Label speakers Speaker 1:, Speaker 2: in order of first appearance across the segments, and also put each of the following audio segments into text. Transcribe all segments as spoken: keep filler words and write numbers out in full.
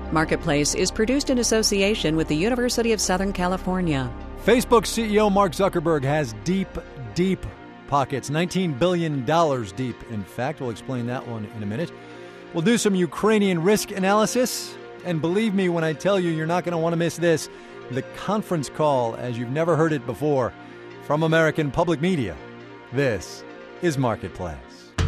Speaker 1: Marketplace is produced in association with the University of Southern California.
Speaker 2: Facebook C E O Mark Zuckerberg has deep, deep pockets, nineteen billion dollars deep. In fact, we'll explain that one in a minute. We'll do some Ukrainian risk analysis. And believe me when I tell you, you're not going to want to miss this. The conference call, as you've never heard it before, from American public media. This is Marketplace.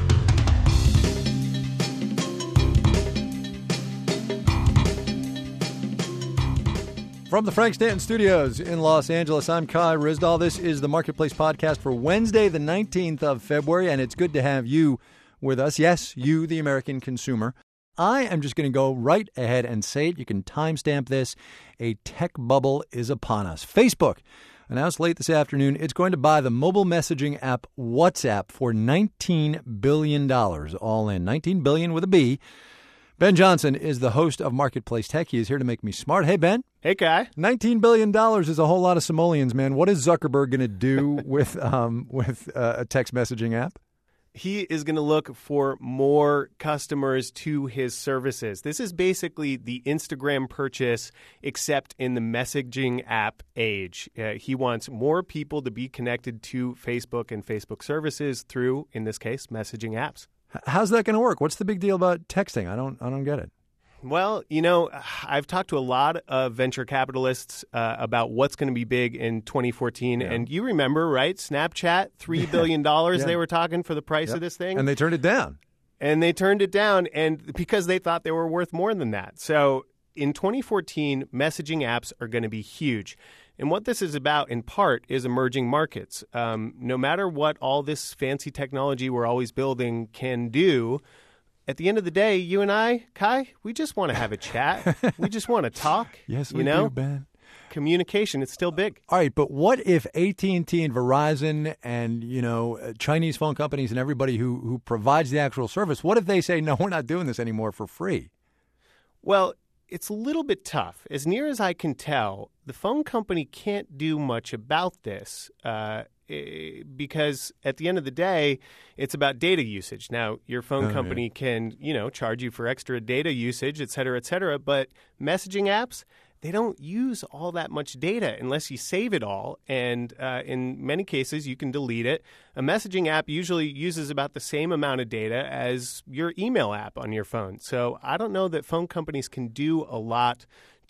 Speaker 2: From the Frank Stanton Studios in Los Angeles, I'm Kai Ryssdal. This is the Marketplace podcast for Wednesday, the nineteenth of February, and it's good to have you with us. Yes, you, the American consumer. I am just going to go right ahead and say it. You can timestamp this. A tech bubble is upon us. Facebook announced late this afternoon it's going to buy the mobile messaging app WhatsApp for nineteen billion dollars, all in. nineteen billion dollars with a B. Ben Johnson is the host of Marketplace Tech. He is here to make me smart. Hey, Ben.
Speaker 3: Hey, Kai.
Speaker 2: nineteen billion dollars is a whole lot of simoleons, man. What is Zuckerberg going to do with um, with uh, a text messaging app?
Speaker 3: He is going to look for more customers to his services. This is basically the Instagram purchase, except in the messaging app age. Uh, he wants more people to be connected to Facebook and Facebook services through, in this case, messaging apps.
Speaker 2: How's that going to work? What's the big deal about texting? I don't I don't get it.
Speaker 3: Well, you know, I've talked to a lot of venture capitalists uh, about what's going to be big in twenty fourteen. Yeah. And you remember, right? Snapchat, three billion dollars yeah. they were talking for the price yep. of this thing.
Speaker 2: And they turned it down.
Speaker 3: And they turned it down and because they thought they were worth more than that. So in twenty fourteen, messaging apps are going to be huge. And what this is about, in part, is emerging markets. Um, no matter what all this fancy technology we're always building can do, at the end of the day, you and I, Kai, we just want to have a chat. We just want to talk.
Speaker 2: Yes, we
Speaker 3: you know?
Speaker 2: do, Ben.
Speaker 3: Communication, it's still big.
Speaker 2: All right, but what if A T and T and Verizon and, you know, Chinese phone companies and everybody who, who provides the actual service, what if they say, no, we're not doing this anymore for free?
Speaker 3: Well, it's a little bit tough. As near as I can tell, the phone company can't do much about this uh, because at the end of the day, it's about data usage. Now, your phone oh, company yeah. can, you know, charge you for extra data usage, et cetera, et cetera. But messaging apps, they don't use all that much data unless you save it all. And uh, in many cases, you can delete it. A messaging app usually uses about the same amount of data as your email app on your phone. So I don't know that phone companies can do a lot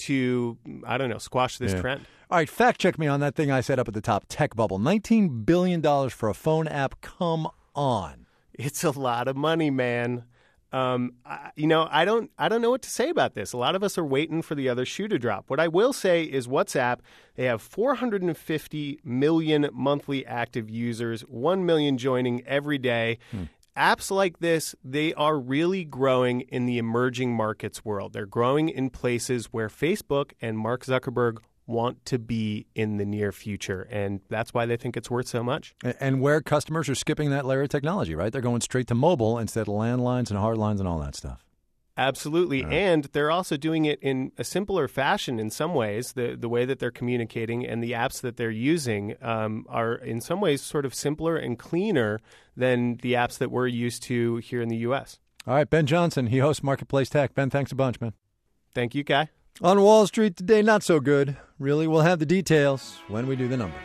Speaker 3: to, I don't know, squash this
Speaker 2: yeah.
Speaker 3: trend.
Speaker 2: All right, fact check me on that thing I said up at the top, tech bubble. nineteen billion dollars for a phone app. Come on.
Speaker 3: It's a lot of money, man. Um, I, you know, I don't, I don't know what to say about this. A lot of us are waiting for the other shoe to drop. What I will say is WhatsApp, they have four hundred fifty million monthly active users, one million joining every day. Hmm. Apps like this, they are really growing in the emerging markets world. They're growing in places where Facebook and Mark Zuckerberg want to be in the near future. And that's why they think it's worth so much.
Speaker 2: And where customers are skipping that layer of technology, right? They're going straight to mobile instead of landlines and hardlines and all that stuff.
Speaker 3: Absolutely. Right. And they're also doing it in a simpler fashion in some ways. The the way that they're communicating and the apps that they're using um, are in some ways sort of simpler and cleaner than the apps that we're used to here in the U S.
Speaker 2: All right, Ben Johnson, he hosts Marketplace Tech. Ben, thanks a bunch, man.
Speaker 3: Thank you, Kai.
Speaker 2: On Wall Street today, not so good. Really, we'll have the details when we do the numbers.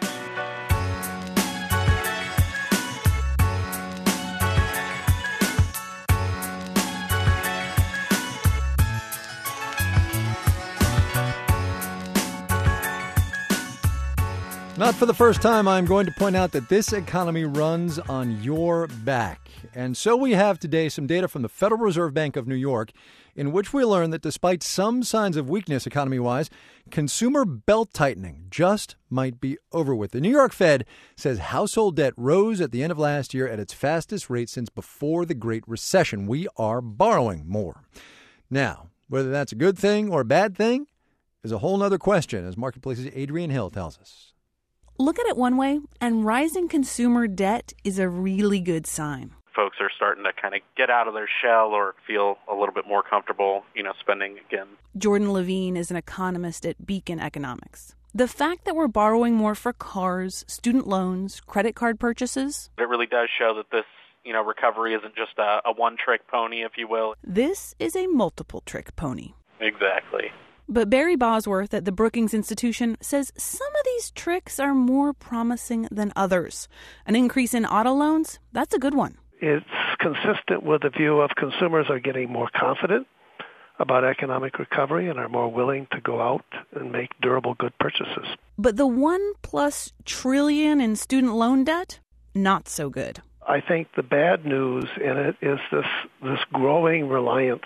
Speaker 2: Not for the first time, I'm going to point out that this economy runs on your back. And so we have today some data from the Federal Reserve Bank of New York in which we learn that despite some signs of weakness economy-wise, consumer belt-tightening just might be over with. The New York Fed says household debt rose at the end of last year at its fastest rate since before the Great Recession. We are borrowing more. Now, whether that's a good thing or a bad thing is a whole other question, as Marketplace's Adrienne Hill tells us.
Speaker 4: Look at it one way, and rising consumer debt is a really good sign.
Speaker 5: Folks are starting to kind of get out of their shell or feel a little bit more comfortable, you know, spending again.
Speaker 4: Jordan Levine is an economist at Beacon Economics. The fact that we're borrowing more for cars, student loans, credit card purchases,
Speaker 5: it really does show that this, you know, recovery isn't just a, a one-trick pony, if you will.
Speaker 4: This is a multiple-trick pony.
Speaker 5: Exactly. Exactly.
Speaker 4: But Barry Bosworth at the Brookings Institution says some of these tricks are more promising than others. An increase in auto loans, that's a good one.
Speaker 6: It's consistent with the view of consumers are getting more confident about economic recovery and are more willing to go out and make durable good purchases.
Speaker 4: But the one plus trillion in student loan debt, not so good.
Speaker 6: I think the bad news in it is this this growing reliance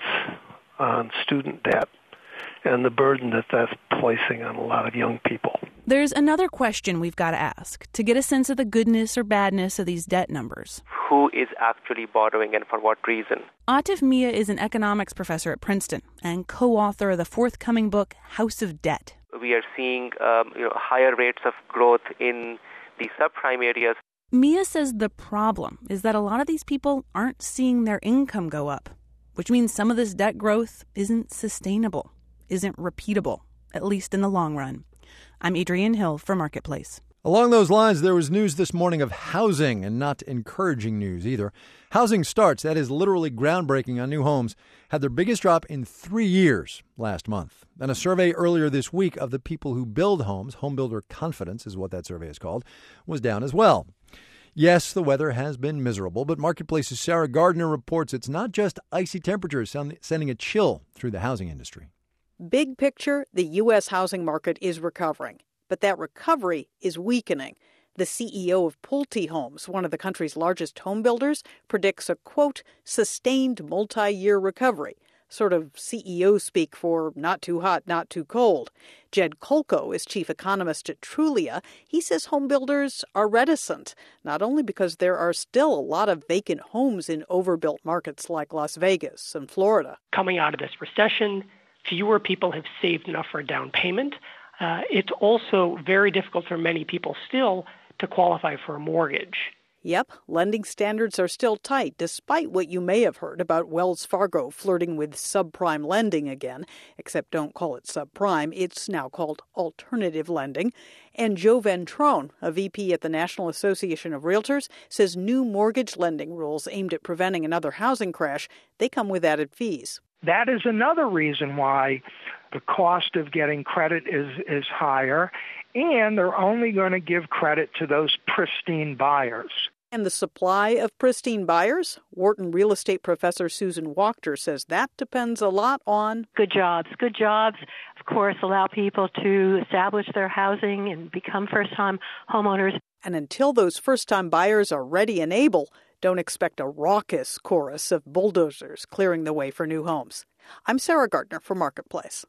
Speaker 6: on student debt and the burden that that's placing on a lot of young people.
Speaker 4: There's another question we've got to ask to get a sense of the goodness or badness of these debt numbers.
Speaker 7: Who is actually borrowing and for what reason?
Speaker 4: Atif Mia is an economics professor at Princeton and co-author of the forthcoming book, House of Debt.
Speaker 7: We are seeing um, you know, higher rates of growth in the subprime areas.
Speaker 4: Mia says the problem is that a lot of these people aren't seeing their income go up, which means some of this debt growth isn't sustainable, isn't repeatable, at least in the long run. I'm Adrienne Hill for Marketplace.
Speaker 2: Along those lines, there was news this morning of housing, and not encouraging news either. Housing starts, that is literally groundbreaking on new homes, had their biggest drop in three years last month. And a survey earlier this week of the people who build homes, home builder confidence is what that survey is called, was down as well. Yes, the weather has been miserable, but Marketplace's Sarah Gardner reports it's not just icy temperatures sending a chill through the housing industry.
Speaker 8: Big picture, the U S housing market is recovering, but that recovery is weakening. The C E O of Pulte Homes, one of the country's largest home builders, predicts a, quote, sustained multi-year recovery, sort of C E O speak for not too hot, not too cold. Jed Kolko is chief economist at Trulia. He says home builders are reticent, not only because there are still a lot of vacant homes in overbuilt markets like Las Vegas and Florida.
Speaker 9: Coming out of this recession, fewer people have saved enough for a down payment. Uh, it's also very difficult for many people still to qualify for a mortgage.
Speaker 8: Yep, lending standards are still tight, despite what you may have heard about Wells Fargo flirting with subprime lending again. Except don't call it subprime, it's now called alternative lending. And Joe Ventrone, a V P at the National Association of Realtors, says new mortgage lending rules aimed at preventing another housing crash, they come with added fees.
Speaker 10: That is another reason why the cost of getting credit is, is higher, and they're only going to give credit to those pristine buyers.
Speaker 8: And the supply of pristine buyers? Wharton real estate professor Susan Wachter says that depends a lot on
Speaker 11: good jobs. Good jobs, of course, allow people to establish their housing and become first-time homeowners.
Speaker 8: And until those first-time buyers are ready and able, don't expect a raucous chorus of bulldozers clearing the way for new homes. I'm Sarah Gardner for Marketplace.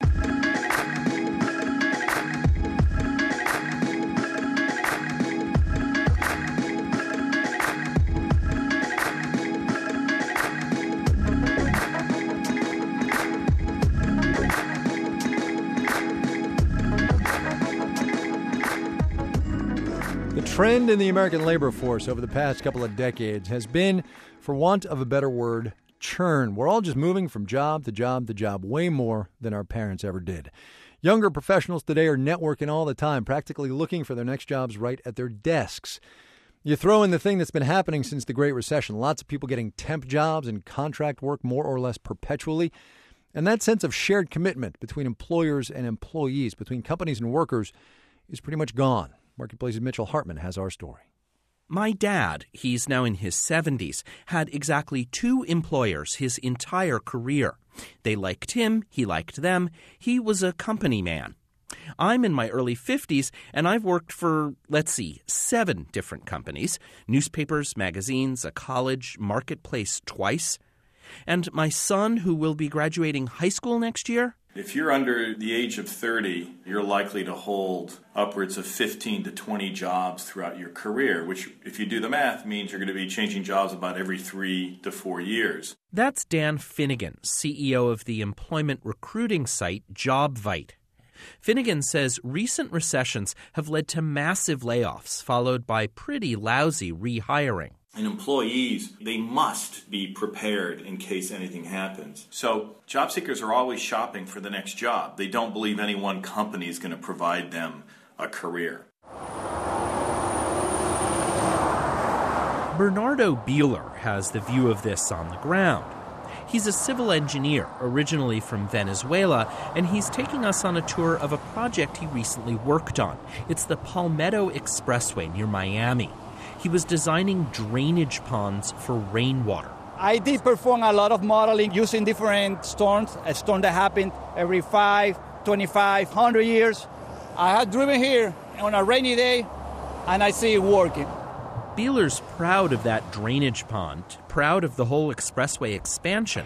Speaker 2: The trend in the American labor force over the past couple of decades has been, for want of a better word, churn. We're all just moving from job to job to job way more than our parents ever did. Younger professionals today are networking all the time, practically looking for their next jobs right at their desks. You throw in the thing that's been happening since the Great Recession, lots of people getting temp jobs and contract work more or less perpetually. And that sense of shared commitment between employers and employees, between companies and workers, is pretty much gone. Marketplace's Mitchell Hartman has our story.
Speaker 12: My dad, he's now in his seventies, had exactly two employers his entire career. They liked him, he liked them. He was a company man. I'm in my early fifties, and I've worked for, let's see, seven different companies, newspapers, magazines, a college, Marketplace twice. And my son, who will be graduating high school next year,
Speaker 13: if you're under the age of thirty, you're likely to hold upwards of fifteen to twenty jobs throughout your career, which, if you do the math, means you're going to be changing jobs about every three to four years.
Speaker 12: That's Dan Finnegan, C E O of the employment recruiting site JobVite. Finnegan says recent recessions have led to massive layoffs, followed by pretty lousy rehiring.
Speaker 13: And employees, they must be prepared in case anything happens. So job seekers are always shopping for the next job. They don't believe any one company is going to provide them a career.
Speaker 12: Bernardo Beeler has the view of this on the ground. He's a civil engineer, originally from Venezuela, and he's taking us on a tour of a project he recently worked on. It's the Palmetto Expressway near Miami. He was designing drainage ponds for rainwater.
Speaker 14: I did perform a lot of modeling using different storms, a storm that happened every five, twenty-five, one hundred years. I had driven here on a rainy day, and I see it working.
Speaker 12: Beeler's proud of that drainage pond, proud of the whole expressway expansion.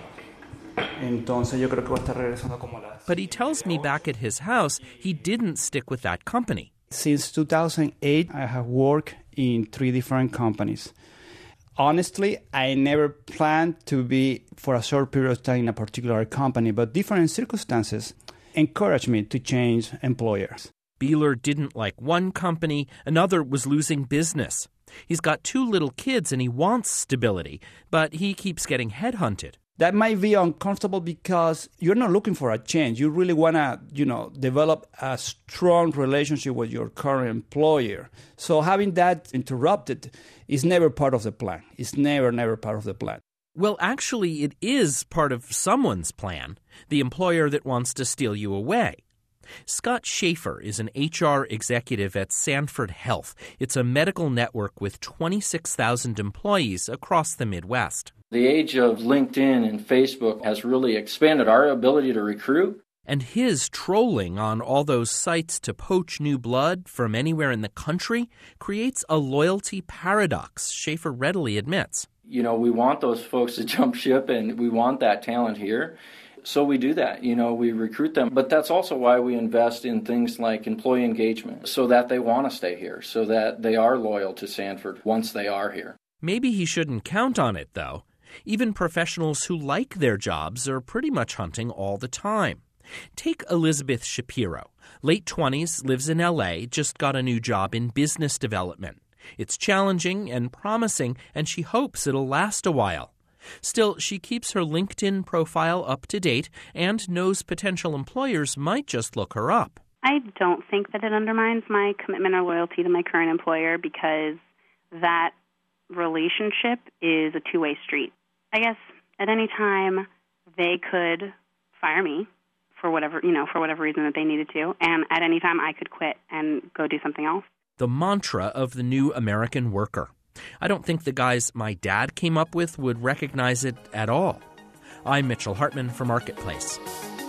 Speaker 12: But he tells me back at his house he didn't stick with that company.
Speaker 14: Since two thousand eight, I have worked in three different companies. Honestly, I never planned to be for a short period of time in a particular company, but different circumstances encouraged me to change employers.
Speaker 12: Beeler didn't like one company, another was losing business. He's got two little kids and he wants stability, but he keeps getting headhunted.
Speaker 14: That might be uncomfortable because you're not looking for a change. You really want to, you know, develop a strong relationship with your current employer. So having that interrupted is never part of the plan. It's never, never part of the plan.
Speaker 12: Well, actually, it is part of someone's plan, the employer that wants to steal you away. Scott Schaefer is an H R executive at Sanford Health. It's a medical network with twenty-six thousand employees across the Midwest.
Speaker 15: The age of LinkedIn and Facebook has really expanded our ability to recruit.
Speaker 12: And his trolling on all those sites to poach new blood from anywhere in the country creates a loyalty paradox, Schaefer readily admits.
Speaker 15: You know, we want those folks to jump ship and we want that talent here. So we do that, you know, we recruit them. But that's also why we invest in things like employee engagement, so that they want to stay here, so that they are loyal to Sanford once they are here.
Speaker 12: Maybe he shouldn't count on it, though. Even professionals who like their jobs are pretty much hunting all the time. Take Elizabeth Shapiro. Late twenties, lives in L A, just got a new job in business development. It's challenging and promising, and she hopes it'll last a while. Still, she keeps her LinkedIn profile up to date and knows potential employers might just look her up.
Speaker 16: I don't think that it undermines my commitment or loyalty to my current employer because that relationship is a two-way street. I guess at any time they could fire me for whatever, you know, for whatever reason that they needed to, and at any time I could quit and go do something else.
Speaker 12: The mantra of the new American worker. I don't think the guys my dad came up with would recognize it at all. I'm Mitchell Hartman for Marketplace.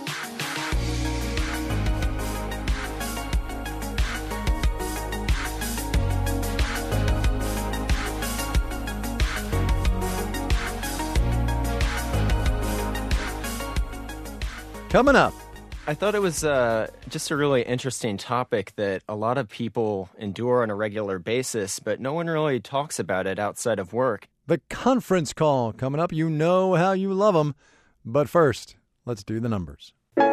Speaker 2: Coming up.
Speaker 17: I thought it was uh, just a really interesting topic that a lot of people endure on a regular basis, but no one really talks about it outside of work.
Speaker 2: The conference call coming up. You know how you love them. But first, let's do the numbers.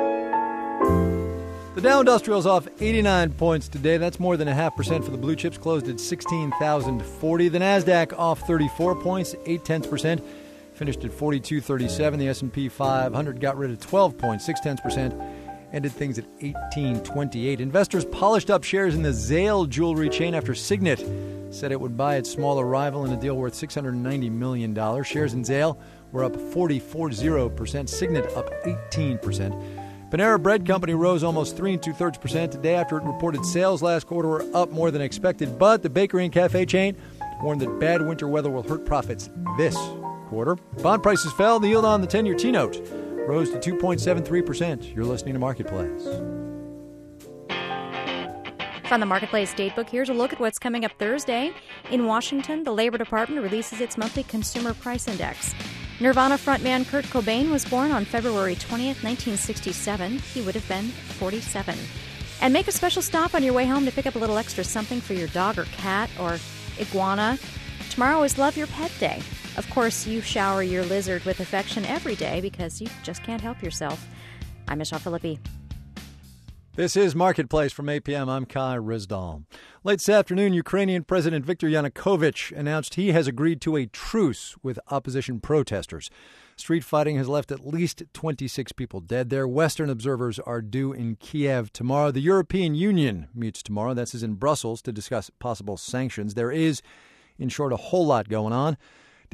Speaker 2: The Dow Industrial's off eighty-nine points today. That's more than a half percent for the blue chips, closed at sixteen thousand forty. The Nasdaq off thirty-four points, eight tenths percent. Finished at forty-two thirty-seven. The S and P five hundred got rid of twelve points, six tenths percent. Ended things at eighteen twenty-eight. Investors polished up shares in the Zale jewelry chain after Signet said it would buy its smaller rival in a deal worth six hundred ninety million dollars. Shares in Zale were up forty-four percent. Signet up eighteen percent. Panera Bread Company rose almost three and two-thirds percent today after it reported sales last quarter were up more than expected. But the bakery and cafe chain warned that bad winter weather will hurt profits this quarter. Bond prices fell. The yield on the ten-year T-note rose to two point seven three percent. You're listening to Marketplace.
Speaker 18: From the Marketplace Datebook, here's a look at what's coming up Thursday. In Washington, the Labor Department releases its monthly Consumer Price Index. Nirvana frontman Kurt Cobain was born on February twentieth, nineteen sixty-seven. He would have been forty-seven. And make a special stop on your way home to pick up a little extra something for your dog or cat or iguana. Tomorrow is Love Your Pet Day. Of course, you shower your lizard with affection every day because you just can't help yourself. I'm Michelle Philippi.
Speaker 2: This is Marketplace from eight p.m. I'm Kai Rizdal. Late this afternoon, Ukrainian President Viktor Yanukovych announced he has agreed to a truce with opposition protesters. Street fighting has left at least twenty-six people dead there. Western observers are due in Kiev tomorrow. The European Union meets tomorrow. This is in Brussels to discuss possible sanctions. There is, in short, a whole lot going on.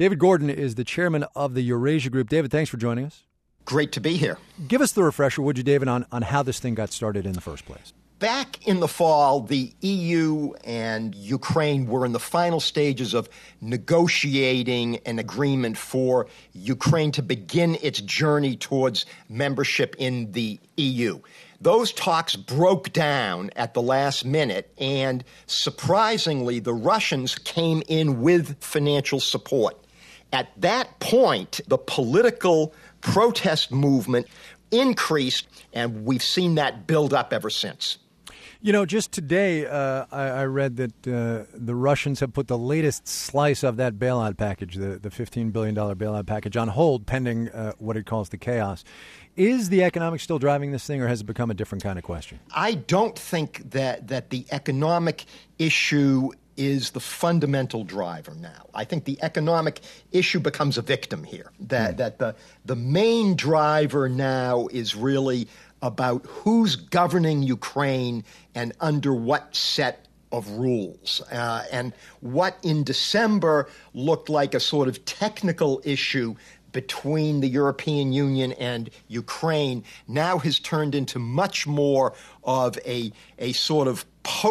Speaker 2: David Gordon is the chairman of the Eurasia Group. David, thanks for joining us.
Speaker 19: Great to be here.
Speaker 2: Give us the refresher, would you, David, on, on how this thing got started in the first place.
Speaker 19: Back in the fall, the E U and Ukraine were in the final stages of negotiating an agreement for Ukraine to begin its journey towards membership in the E U. Those talks broke down at the last minute, and surprisingly, the Russians came in with financial support. At that point, the political protest movement increased, and we've seen that build up ever since.
Speaker 2: You know, just today, uh, I, I read that uh, the Russians have put the latest slice of that bailout package, the, the fifteen billion dollars bailout package, on hold pending uh, what it calls the chaos. Is the economics still driving this thing, or has it become a different kind of question?
Speaker 19: I don't think that, that the economic issue is the fundamental driver now. I think the economic issue becomes a victim here, that, mm. that the, the main driver now is really about who's governing Ukraine and under what set of rules. Uh, and what in December looked like a sort of technical issue between the European Union and Ukraine now has turned into much more of a, a sort of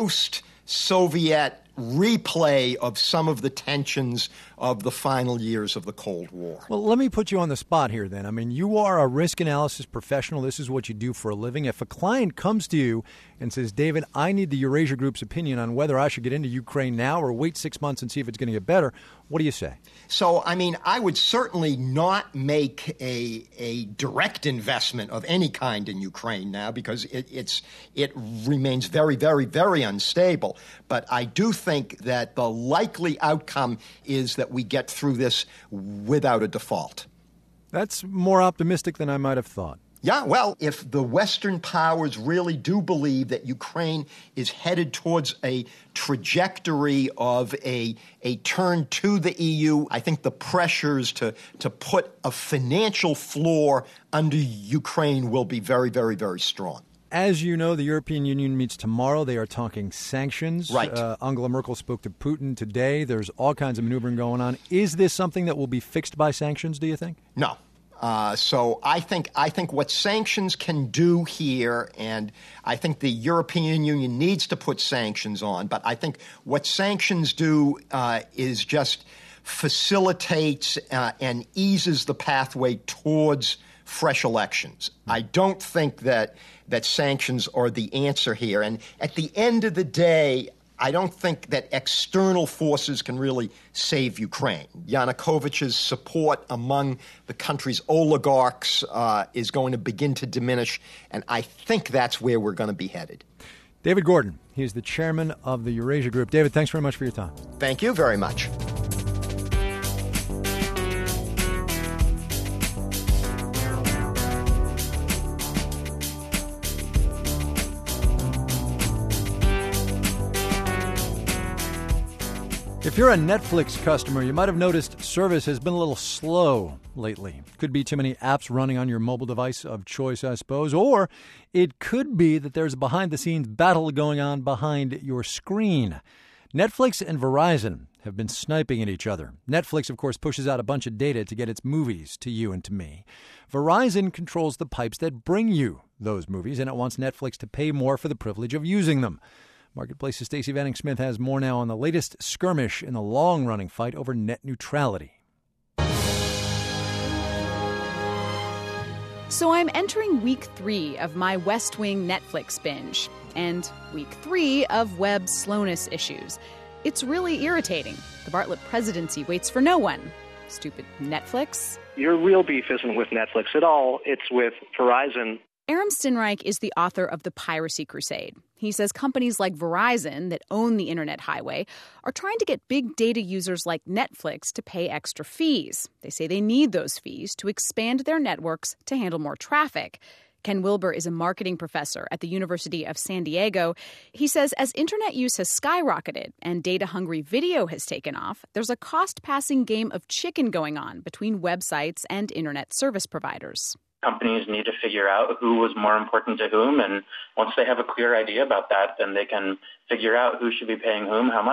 Speaker 19: post-Soviet replay of some of the tensions of the final years of the Cold War.
Speaker 2: Well, let me put you on the spot here then. I mean, you are a risk analysis professional. This is what you do for a living. If a client comes to you and says, David, I need the Eurasia Group's opinion on whether I should get into Ukraine now or wait six months and see if it's going to get better, what do you say?
Speaker 19: So, I mean, I would certainly not make a a direct investment of any kind in Ukraine now because it, it's it remains very, very, very unstable. But I do think that the likely outcome is that we get through this without a default.
Speaker 2: That's more optimistic than I might have thought.
Speaker 19: Yeah, well, if the Western powers really do believe that Ukraine is headed towards a trajectory of a a turn to the E U, I think the pressures to, to put a financial floor under Ukraine will be very, very, very strong.
Speaker 2: As you know, the European Union meets tomorrow. They are talking sanctions.
Speaker 19: Right.
Speaker 2: Uh, Angela Merkel spoke to Putin today. There's all kinds of maneuvering going on. Is this something that will be fixed by sanctions, do you think?
Speaker 19: No. Uh, so I think I think what sanctions can do here, and I think the European Union needs to put sanctions on, but I think what sanctions do uh, is just facilitates uh, and eases the pathway towards fresh elections. I don't think that that sanctions are the answer here. And at the end of the day, I don't think that external forces can really save Ukraine. Yanukovych's support among the country's oligarchs uh, is going to begin to diminish, and I think that's where we're going to be headed.
Speaker 2: David Gordon, he is the chairman of the Eurasia Group. David, thanks very much for your time.
Speaker 19: Thank you very much.
Speaker 2: If you're a Netflix customer, you might have noticed service has been a little slow lately. Could be too many apps running on your mobile device of choice, I suppose. Or it could be that there's a behind-the-scenes battle going on behind your screen. Netflix and Verizon have been sniping at each other. Netflix, of course, pushes out a bunch of data to get its movies to you and to me. Verizon controls the pipes that bring you those movies, and it wants Netflix to pay more for the privilege of using them. Marketplace's Stacey Vanning Smith has more now on the latest skirmish in the long-running fight over net neutrality.
Speaker 20: So I'm entering week three of my West Wing Netflix binge, and week three of web slowness issues. It's really irritating. The Bartlett presidency waits for no one. Stupid Netflix.
Speaker 21: Your real beef isn't with Netflix at all. It's with Verizon.
Speaker 20: Aram Steinreich is the author of The Piracy Crusade. He says companies like Verizon that own the internet highway are trying to get big data users like Netflix to pay extra fees. They say they need those fees to expand their networks to handle more traffic. Ken Wilber is a marketing professor at the University of San Diego. He says as internet use has skyrocketed and data-hungry video has taken off, there's a cost-passing game of chicken going on between websites and internet service providers.
Speaker 22: Companies need to figure out who was more important to whom, and once they have a clear idea about that, then they can figure out who should be paying whom how much.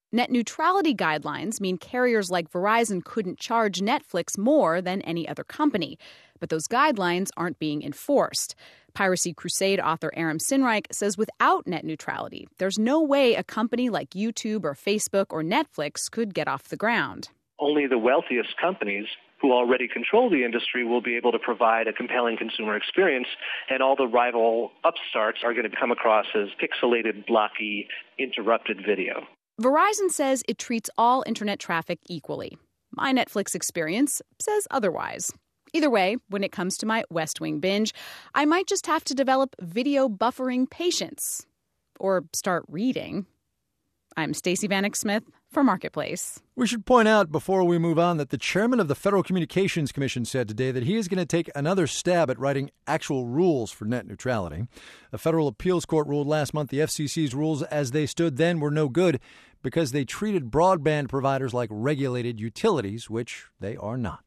Speaker 20: Net neutrality guidelines mean carriers like Verizon couldn't charge Netflix more than any other company. But those guidelines aren't being enforced. Piracy Crusade author Aram Sinreich says without net neutrality, there's no way a company like YouTube or Facebook or Netflix could get off the ground.
Speaker 21: Only the wealthiest companies who already control the industry will be able to provide a compelling consumer experience, and all the rival upstarts are going to come across as pixelated, blocky, interrupted video.
Speaker 20: Verizon says it treats all internet traffic equally. My Netflix experience says otherwise. Either way, when it comes to my West Wing binge, I might just have to develop video buffering patience. Or start reading. I'm Stacey Vanek Smith for Marketplace.
Speaker 2: We should point out before we move on that the chairman of the Federal Communications Commission said today that he is going to take another stab at writing actual rules for net neutrality. A federal appeals court ruled last month the F C C's rules as they stood then were no good because they treated broadband providers like regulated utilities, which they are not.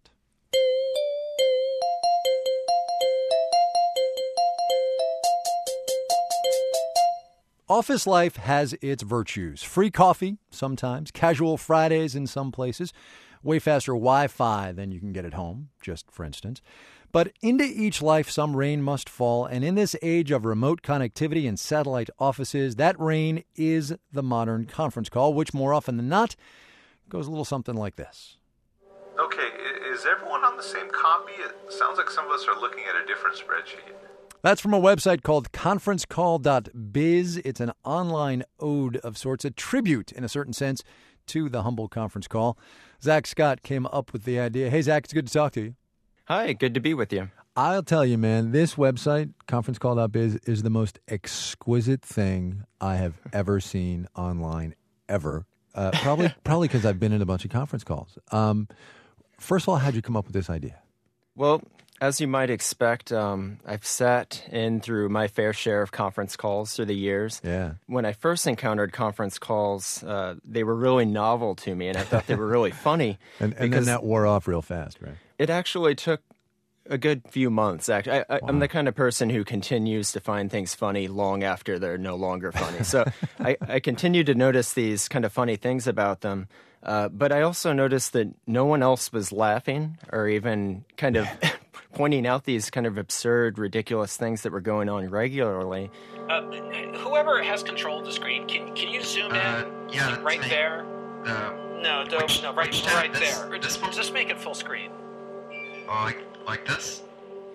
Speaker 2: Office life has its virtues. Free coffee sometimes, casual Fridays in some places, way faster Wi-Fi than you can get at home, just for instance. But into each life some rain must fall, and in this age of remote connectivity and satellite offices, that rain is the modern conference call, which more often than not goes a little something like this.
Speaker 1: Okay, is everyone on the same copy? It sounds like some of us are looking at a different spreadsheet.
Speaker 2: That's from a website called conference call dot biz. It's an online ode of sorts, a tribute, in a certain sense, to the humble conference call. Zach Scott came up with the idea. Hey, Zach, it's good to talk to you.
Speaker 17: Hi, good to be with you.
Speaker 2: I'll tell you, man, this website, conference call dot biz, is the most exquisite thing I have ever seen online, ever. Uh, probably probably because I've been in a bunch of conference calls. Um, first of all, how'd you come up with this idea?
Speaker 17: Well, as you might expect, um, I've sat in through my fair share of conference calls through the years.
Speaker 2: Yeah.
Speaker 17: When I first encountered conference calls, uh, they were really novel to me, and I thought they were really funny.
Speaker 2: and and then that wore off real fast, right?
Speaker 17: It actually took a good few months. Actually, I, I, wow. I'm the kind of person who continues to find things funny long after they're no longer funny. So I, I continue to notice these kind of funny things about them. Uh, but I also noticed that no one else was laughing or even kind of pointing out these kind of absurd, ridiculous things that were going on regularly.
Speaker 3: Uh, whoever has control of the screen, can can you zoom
Speaker 23: uh,
Speaker 3: in?
Speaker 23: Yeah,
Speaker 3: right
Speaker 23: me.
Speaker 3: there.
Speaker 23: Uh,
Speaker 3: no, don't.
Speaker 23: which,
Speaker 3: No, right,
Speaker 23: which
Speaker 3: right
Speaker 23: this,
Speaker 3: there. Or
Speaker 23: this
Speaker 3: just,
Speaker 23: one?
Speaker 3: just make it full screen.
Speaker 23: Oh, like like this.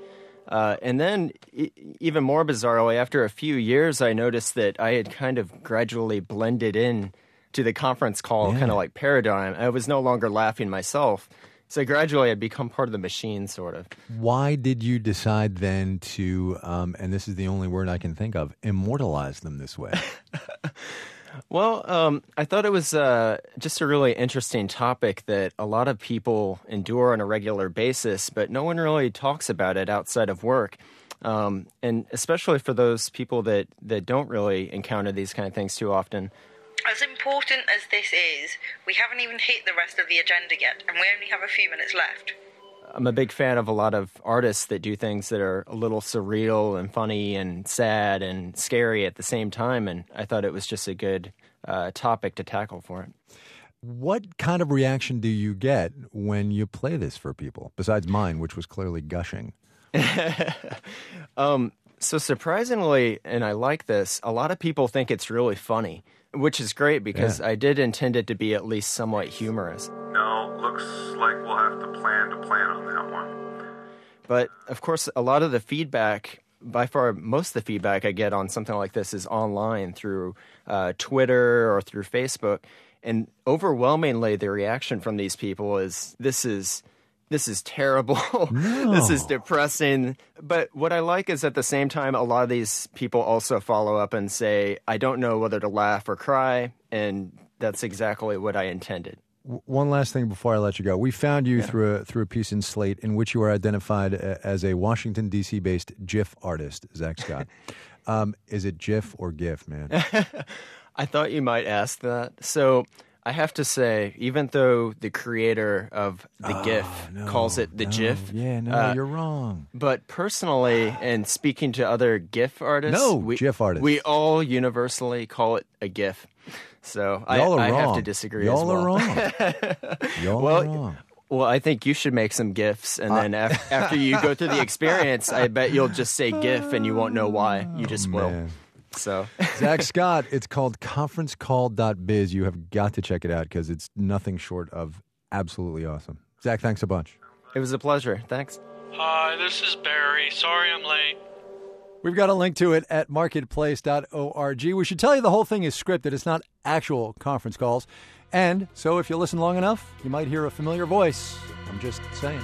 Speaker 17: Uh, and then, e- even more bizarrely, after a few years, I noticed that I had kind of gradually blended in to the conference call
Speaker 2: yeah.
Speaker 17: kind of like paradigm. I was no longer laughing myself. So gradually I'd become part of the machine, sort of.
Speaker 2: Why did you decide then to, um, and this is the only word I can think of, immortalize them this way?
Speaker 17: Well, um, I thought it was uh, just a really interesting topic that a lot of people endure on a regular basis, but no one really talks about it outside of work. Um, and especially for those people that, that don't really encounter these kind of things too often.
Speaker 24: As important as this is, we haven't even hit the rest of the agenda yet, and we only have a few minutes left.
Speaker 17: I'm a big fan of a lot of artists that do things that are a little surreal and funny and sad and scary at the same time, and I thought it was just a good uh, topic to tackle for it.
Speaker 2: What kind of reaction do you get when you play this for people, besides mine, which was clearly gushing?
Speaker 17: um, so surprisingly, and I like this, a lot of people think it's really funny, which is great because yeah. I did intend it to be at least somewhat humorous.
Speaker 1: No, looks like we'll have to plan to plan on that one.
Speaker 17: But, of course, a lot of the feedback, by far most of the feedback I get on something like this is online through uh, Twitter or through Facebook. And overwhelmingly, the reaction from these people is, this is... This is terrible.
Speaker 2: No.
Speaker 17: This is depressing. But what I like is at the same time, a lot of these people also follow up and say, I don't know whether to laugh or cry. And that's exactly what I intended.
Speaker 2: One last thing before I let you go. We found you
Speaker 17: yeah.
Speaker 2: through a, through a piece in Slate in which you are identified as a Washington, D C-based GIF artist, Zach Scott. um, is it GIF or GIF, man?
Speaker 17: I thought you might ask that. So... I have to say, even though the creator of the
Speaker 2: oh,
Speaker 17: GIF
Speaker 2: no,
Speaker 17: calls it the
Speaker 2: no,
Speaker 17: GIF.
Speaker 2: Yeah, no,
Speaker 17: uh,
Speaker 2: you're wrong.
Speaker 17: But personally, and speaking to other GIF artists,
Speaker 2: no,
Speaker 17: we,
Speaker 2: GIF artists.
Speaker 17: we all universally call it a GIF. So I,
Speaker 2: Y'all are
Speaker 17: I
Speaker 2: wrong.
Speaker 17: have to disagree
Speaker 2: Y'all
Speaker 17: as well.
Speaker 2: are wrong. Y'all
Speaker 17: well,
Speaker 2: are wrong.
Speaker 17: Well, I think you should make some GIFs, and
Speaker 2: Uh,
Speaker 17: then af- after you go through the experience, I bet you'll just say GIF, and you won't know why. You just will.
Speaker 2: Man.
Speaker 17: So,
Speaker 2: Zach Scott, it's called conference call dot biz. You have got to check it out because it's nothing short of absolutely awesome. Zach, thanks a bunch.
Speaker 17: It was a pleasure. Thanks.
Speaker 4: Hi, this is Barry. Sorry I'm late.
Speaker 2: We've got a link to it at marketplace dot org. We should tell you the whole thing is scripted. It's not actual conference calls. And so if you listen long enough, you might hear a familiar voice. I'm just saying.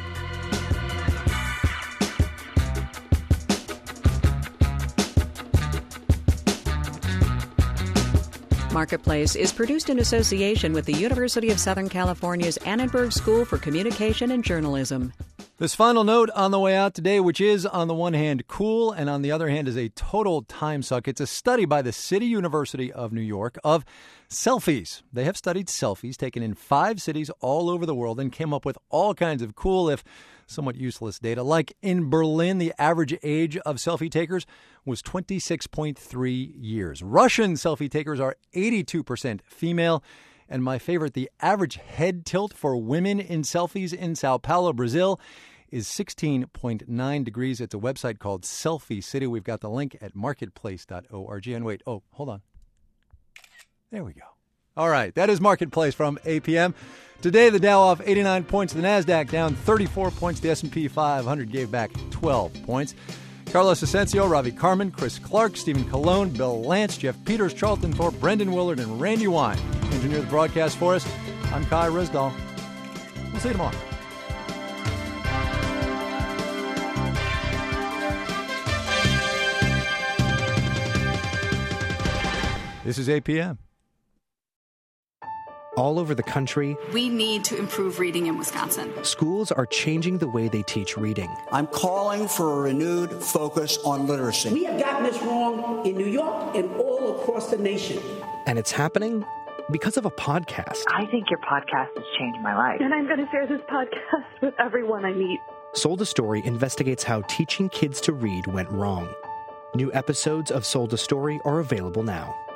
Speaker 8: Marketplace is produced in association with the University of Southern California's Annenberg School for Communication and Journalism.
Speaker 2: This final note on the way out today, which is on the one hand cool and on the other hand is a total time suck. It's a study by the City University of New York of selfies. They have studied selfies taken in five cities all over the world and came up with all kinds of cool, if somewhat useless data. Like in Berlin, the average age of selfie takers was twenty-six point three years. Russian selfie takers are eighty-two percent female. And my favorite, the average head tilt for women in selfies in Sao Paulo, Brazil, is sixteen point nine degrees. It's a website called Selfie City. We've got the link at marketplace dot org. And wait, oh, hold on. There we go. All right, that is Marketplace from A P M. Today, the Dow off eighty-nine points, the NASDAQ down thirty-four points, the S and P five hundred gave back twelve points. Carlos Asensio, Ravi Carmen, Chris Clark, Stephen Colon, Bill Lance, Jeff Peters, Charlton Thorpe, Brendan Willard, and Randy Wine engineer the broadcast for us. I'm Kai Risdahl. We'll see you tomorrow. This is A P M.
Speaker 5: All over the country,
Speaker 6: we need to improve reading in Wisconsin.
Speaker 5: Schools are changing the way they teach reading.
Speaker 7: I'm calling for a renewed focus on literacy.
Speaker 25: We have gotten this wrong in New York and all across the nation.
Speaker 5: And it's happening because of a podcast.
Speaker 26: I think your podcast has changed my life.
Speaker 27: And I'm going to share this podcast with everyone I meet.
Speaker 5: Sold a Story investigates how teaching kids to read went wrong. New episodes of Sold a Story are available now.